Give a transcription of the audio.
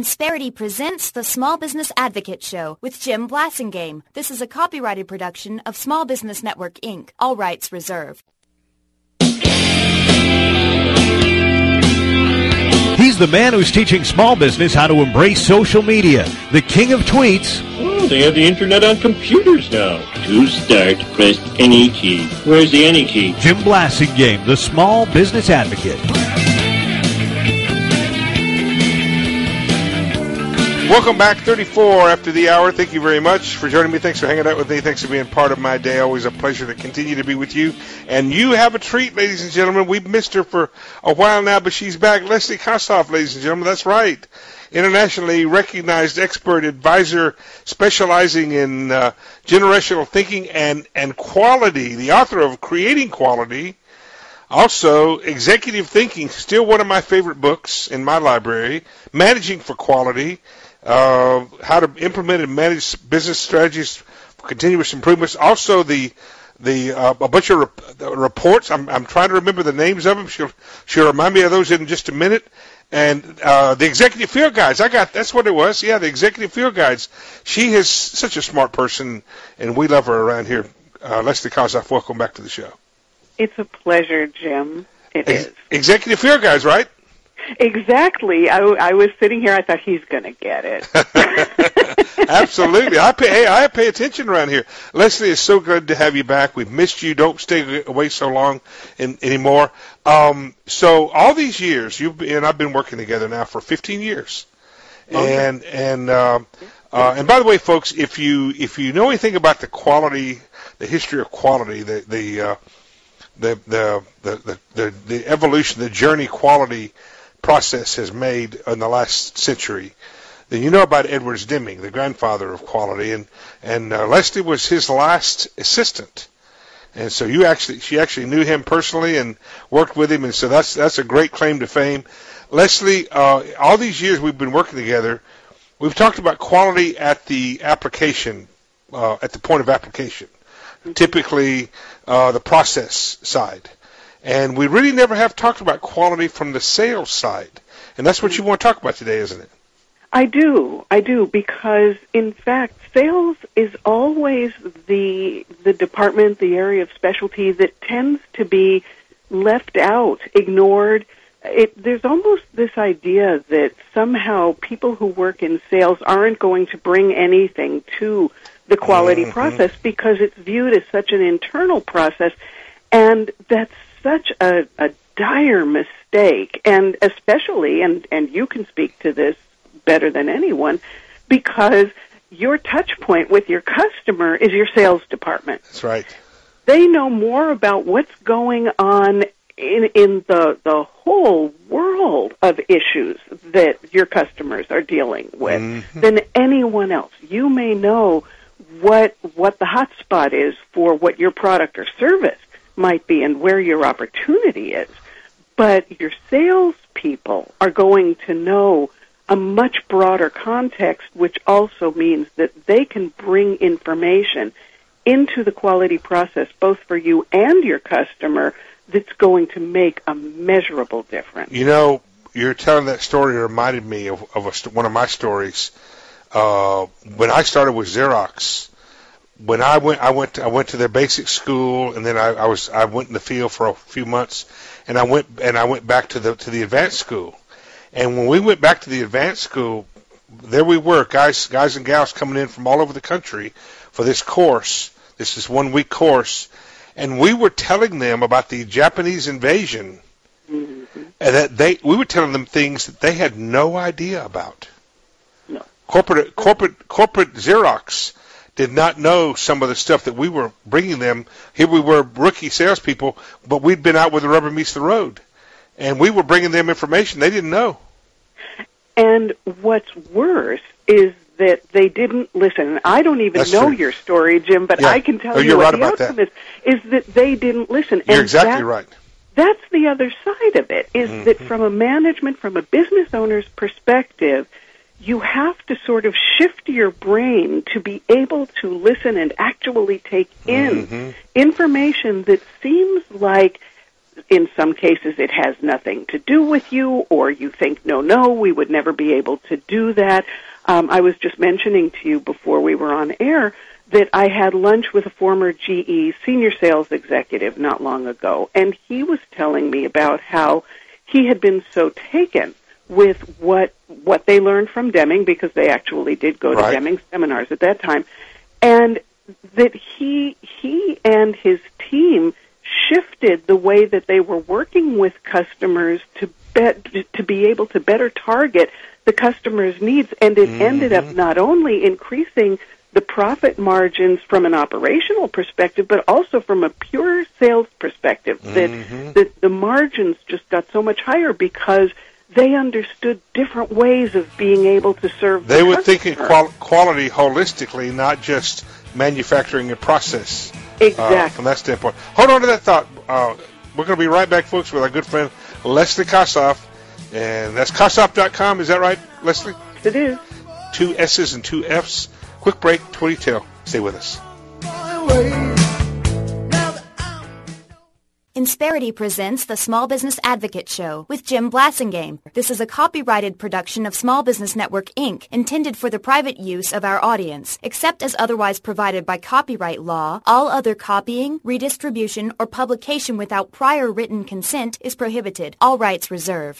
Insperity presents the Small Business Advocate Show with Jim Blasingame. This is a copyrighted production of Small Business Network, Inc., all rights reserved. He's the man who's teaching small business how to embrace social media, the king of tweets. Oh, they have the internet on computers now. To start, press any key. Where's the any key? Jim Blasingame, the Small Business Advocate. Welcome back, 34 after the hour. Thank you very much for joining me. Thanks for hanging out with me. Thanks for being part of my day. Always a pleasure to continue to be with you. And you have a treat, ladies and gentlemen. We've missed her for a while now, but she's back. Leslie Kostoff, ladies and gentlemen. That's right. Internationally recognized expert advisor specializing in generational thinking and quality. The author of Creating Quality. Also, Executive Thinking, still one of my favorite books in my library. Managing for Quality. How to implement and manage business strategies for continuous improvements. Also, a bunch of reports. I'm trying to remember the names of them. She'll remind me of those in just a minute. And the Executive Field Guides. That's what it was. Yeah, the Executive Field Guides. She is such a smart person, and we love her around here. Leslie Kostoff, welcome back to the show. It's a pleasure, Jim. It is. Executive Field Guides, right? Exactly. I was sitting here. I thought he's going to get it. Absolutely. I pay attention around here. Leslie, it's so good to have you back. We've missed you. Don't stay away so long anymore. So all these years, I've been working together now for 15 years. Okay. And by the way, folks, if you know anything about the quality, the history of quality, the evolution, the journey quality process has made in the last century, then you know about Edwards Deming, the grandfather of quality, and Leslie was his last assistant, and so she actually knew him personally and worked with him, and so that's a great claim to fame. Leslie, all these years we've been working together, we've talked about quality at the application, at the point of application, typically the process side. And we really never have talked about quality from the sales side. And that's what you want to talk about today, isn't it? I do, because, in fact, sales is always the department, the area of specialty that tends to be left out, ignored. There's almost this idea that somehow people who work in sales aren't going to bring anything to the quality process because it's viewed as such an internal process, and that's such a dire mistake, and especially, and you can speak to this better than anyone, because your touch point with your customer is your sales department. That's right. They know more about what's going on in the whole world of issues that your customers are dealing with than anyone else. You may know what the hot spot is for what your product or service might be and where your opportunity is. But your salespeople are going to know a much broader context, which also means that they can bring information into the quality process, both for you and your customer, that's going to make a measurable difference. You know, you're telling that story reminded me of one of my stories. When I started with Xerox, when I went to their basic school, and then I went in the field for a few months, and I went back to the advanced school. And when we went back to the advanced school, there we were, guys and gals coming in from all over the country for this course. This is 1 week course, and we were telling them about the Japanese invasion, and that we were telling them things that they had no idea about. No. Corporate Xerox did not know some of the stuff that we were bringing them. Here we were, rookie salespeople, but we'd been out where the rubber meets the road, and we were bringing them information they didn't know. And what's worse is that they didn't listen. I don't even know your story, Jim, but I can tell you what the outcome is that they didn't listen. You're exactly right. That's the other side of it, is that from a business owner's perspective, you have to sort of shift your brain to be able to listen and actually take in information that seems like in some cases it has nothing to do with you, or you think, no, we would never be able to do that. I was just mentioning to you before we were on air that I had lunch with a former GE senior sales executive not long ago, and he was telling me about how he had been so taken with what they learned from Deming, because they actually did go to Deming seminars at that time, and that he and his team shifted the way that they were working with customers to be able to better target the customer's needs, and it ended up not only increasing the profit margins from an operational perspective, but also from a pure sales perspective, that the margins just got so much higher because they understood different ways of being able to serve the customer. They were thinking quality holistically, not just manufacturing a process. Exactly. From that standpoint. Hold on to that thought. We're going to be right back, folks, with our good friend Leslie Kossoff. And that's Kossoff.com. Is that right, Leslie? It is. 2 S's and 2 F's. Quick break, 22. Stay with us. Insperity presents the Small Business Advocate Show with Jim Blasingame. This is a copyrighted production of Small Business Network, Inc., intended for the private use of our audience. Except as otherwise provided by copyright law, all other copying, redistribution, or publication without prior written consent is prohibited. All rights reserved.